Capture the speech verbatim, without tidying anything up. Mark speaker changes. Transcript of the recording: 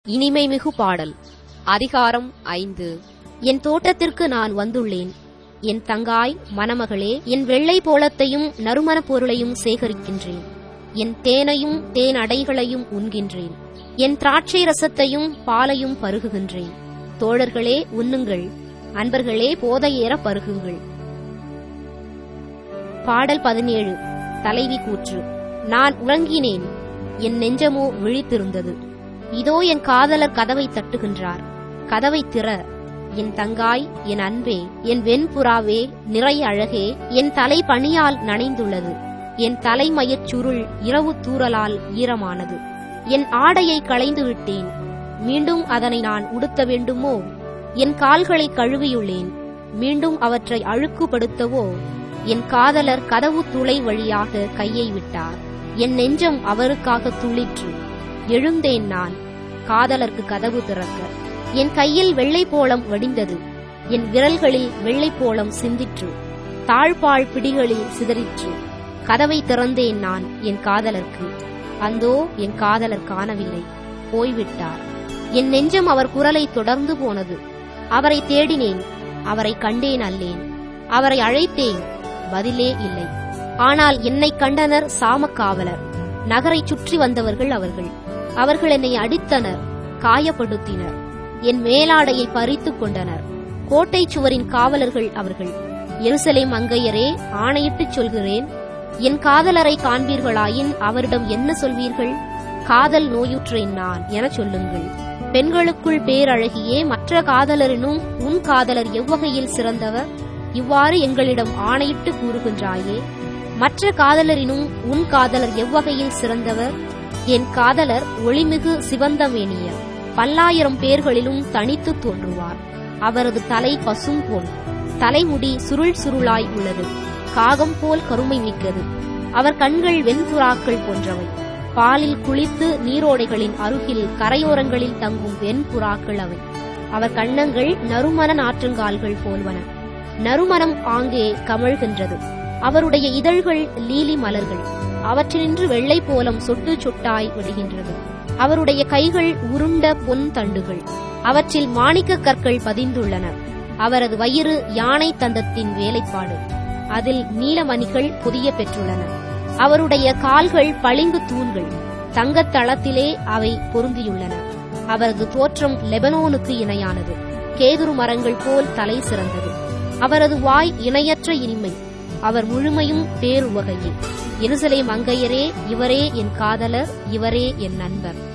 Speaker 1: இனிமைமிகு பாடல். அதிகாரம் ஐந்து. என் தோட்டத்திற்கு நான் வந்துள்ளேன். என் தங்காய் மணமகளே, என் வெள்ளை போளத்தையும் நறுமணப் பொருளையும் சேகரிக்கின்றேன். என் தேனையும் தேன் அடைகளையும் உண்கின்றேன். என் திராட்சை ரசத்தையும் பாலையும் பருகுகின்றேன். தோழர்களே உண்ணுங்கள், அன்பர்களே போதையேற பருகுங்கள். பாடல் பதினேழு. தலைவி கூற்று. நான் உறங்கினேன், என் நெஞ்சமோ விழித்திருந்தது. இதோ என் காதலர் கதவை தட்டுகின்றார். கதவை திற, என் தங்காய், என் அன்பே, என் வெண்புறாவே, நிறை அழகே, என் தலை பனியால் நனைந்துள்ளது. என் தலைமயச் சுருள் இரவு தூறலால் ஈரமானது. என் ஆடையை களைந்து விட்டேன், மீண்டும் அதனை நான் உடுத்த வேண்டுமோ? என் கால்களை கழுவியுள்ளேன், மீண்டும் அவற்றை அழுக்குப்படுத்தவோ? என் காதலர் கதவு துளை வழியாக கையை விட்டார். என் நெஞ்சம் அவருக்காக துளிற்று. எழுந்தேன் நான், காதலர்க்கு கதவு திறக்க. என் கையில் வெள்ளைப்போளம் வடிந்தது, என் விரல்களில் வெள்ளைப்போளம் சிந்திற்று, தாழ்பாள் பிடிகளில் சிதறிற்று. கதவை திறந்தேன் நான் என் காதலர்க்கு. அந்தோ என் காதலர் காணவில்லை, போய்விட்டார். என் நெஞ்சம் அவர் குரலை தொடர்ந்து போனது. அவரை தேடினேன், அவரை கண்டேன் அல்லேன். அவரை அழைத்தேன், பதிலே இல்லை. ஆனால் என்னை கண்டனர் சாமக்காவலர். நகரை சுற்றி வந்தவர்கள் அவர்கள். அவர்கள் என்னை அடித்தனர், காயப்படுத்தினர். என் மேலாடையை பறித்துக் கொண்டனர். கோட்டை சுவரின் காவலர்கள் அவர்கள். எருசலேம் மங்கையரே, ஆணையிட்டுச் சொல்கிறேன், என் காதலரை காண்பீர்களாயின் அவரிடம் என்ன சொல்வீர்கள்? காதல் நோயுற்றேன் நான் என சொல்லுங்கள். பெண்களுக்குள் பேரழகியே, மற்ற காதலரினும் உன் காதலர் எவ்வகையில் சிறந்தவர்? இவ்வாறு எங்களிடம் ஆணையிட்டு கூறுகின்றாயே. மற்ற காதலரினும் உன் காதலர் எவ்வகையில் சிறந்தவர்? என் காதலர் ஒளிமிகு சிவந்தமேனியர், பல்லாயிரம் பேர்களிலும் தனித்து தோன்றுவார். அவரது தலை பசும் போல், தலைமுடி சுருள் சுருளாய் உள்ளது, காகம் போல் கருமை மிக்கது. அவர் கண்கள் வெண்புறாக்கள் போன்றவை. பாலில் குளித்து நீரோடைகளின் அருகில் கரையோரங்களில் தங்கும் வெண்புறாக்கள் அவை. அவர் கன்னங்கள் நறுமண நாற்றங்கால்கள் போல்வன. நறுமணம் ஆங்கே கமழ்கின்றது. அவருடைய இதழ்கள் லீலி மலர்கள். அவற்றினின்று வெள்ளை போலம் சொட்டு சொட்டாய் விடுகின்றது. அவருடைய கைகள் உருண்ட பொன் தண்டுகள். அவற்றில் மாணிக்க கற்கள் பதிந்துள்ளன. அவரது வயிறு யானை தந்தத்தின் வேலைப்பாடு. அதில் நீலமணிகள் பொதிய பெற்றுள்ளன. அவருடைய கால்கள் பளிங்கு தூண்கள். தங்கத் தளத்திலே அவை பொருந்தியுள்ளன. அவரது தோற்றம் லெபனோனுக்கு இணையானது. கேதுரு மரங்கள் போல் தலை சிறந்தது. அவரது வாய் இணையற்ற இனிமை. அவர் முழுமையும் பேருவகையே. எருசலேம் மங்கையரே, இவரே என் காதலர், இவரே என் நண்பர்.